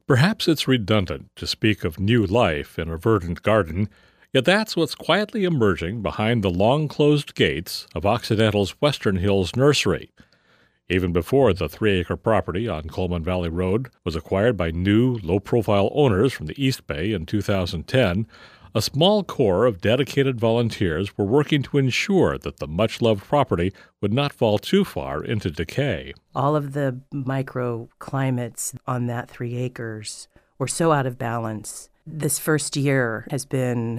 Perhaps it's redundant to speak of new life in a verdant garden, yet that's what's quietly emerging behind the long-closed gates of Occidental's Western Hills Nursery. Even before the 3-acre property on Coleman Valley Road was acquired by new, low-profile owners from the East Bay in 2010, a small core of dedicated volunteers were working to ensure that the much-loved property would not fall too far into decay. All of the microclimates on that 3 acres were so out of balance. This first year has been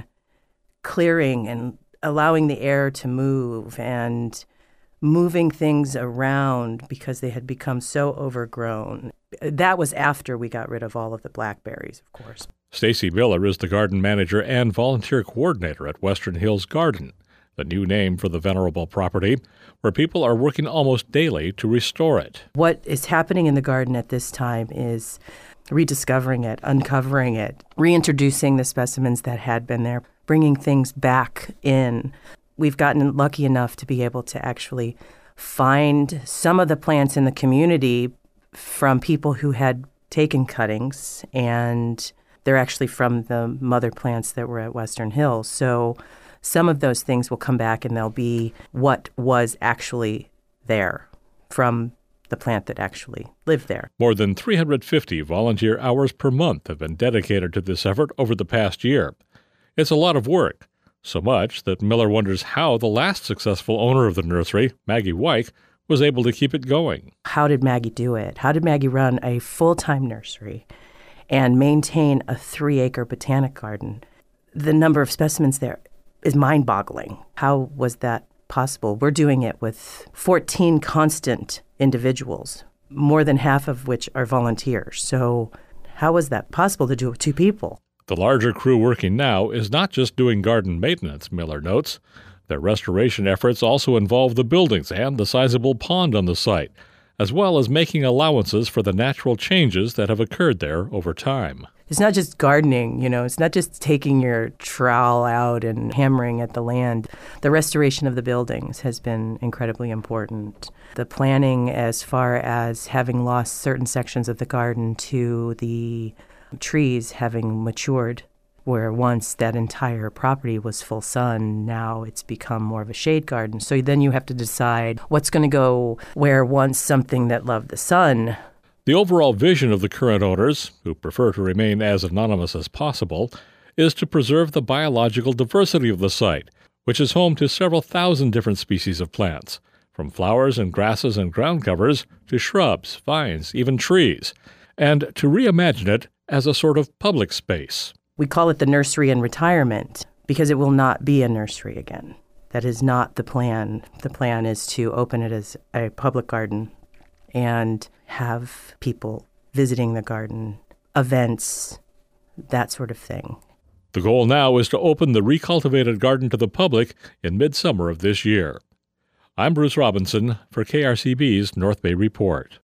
clearing and allowing the air to move and moving things around because they had become so overgrown. That was after we got rid of all of the blackberries, of course. Stacy Miller is the garden manager and volunteer coordinator at Western Hills Garden, the new name for the venerable property, where people are working almost daily to restore it. What is happening in the garden at this time is rediscovering it, uncovering it, reintroducing the specimens that had been there, bringing things back in. We've gotten lucky enough to be able to actually find some of the plants in the community from people who had taken cuttings, and they're actually from the mother plants that were at Western Hills. So some of those things will come back and they'll be what was actually there from the plant that actually lived there. More than 350 volunteer hours per month have been dedicated to this effort over the past year. It's a lot of work, so much that Miller wonders how the last successful owner of the nursery, Maggie Wyke, was able to keep it going. How did Maggie do it? How did Maggie run a full-time nursery and maintain a 3-acre botanic garden? The number of specimens there is mind-boggling. How was that possible? We're doing it with 14 constant individuals, more than half of which are volunteers. So how was that possible to do it with 2 people? The larger crew working now is not just doing garden maintenance, Miller notes. Their restoration efforts also involve the buildings and the sizable pond on the site, as well as making allowances for the natural changes that have occurred there over time. It's not just gardening, it's not just taking your trowel out and hammering at the land. The restoration of the buildings has been incredibly important. The planning as far as having lost certain sections of the garden to the trees having matured, where once that entire property was full sun, now it's become more of a shade garden. So then you have to decide what's going to go where once something that loved the sun. The overall vision of the current owners, who prefer to remain as anonymous as possible, is to preserve the biological diversity of the site, which is home to several thousand different species of plants, from flowers and grasses and ground covers to shrubs, vines, even trees, and to reimagine it as a sort of public space. We call it the nursery in retirement because it will not be a nursery again. That is not the plan. The plan is to open it as a public garden and have people visiting the garden, events, that sort of thing. The goal now is to open the recultivated garden to the public in midsummer of this year. I'm Bruce Robinson for KRCB's North Bay Report.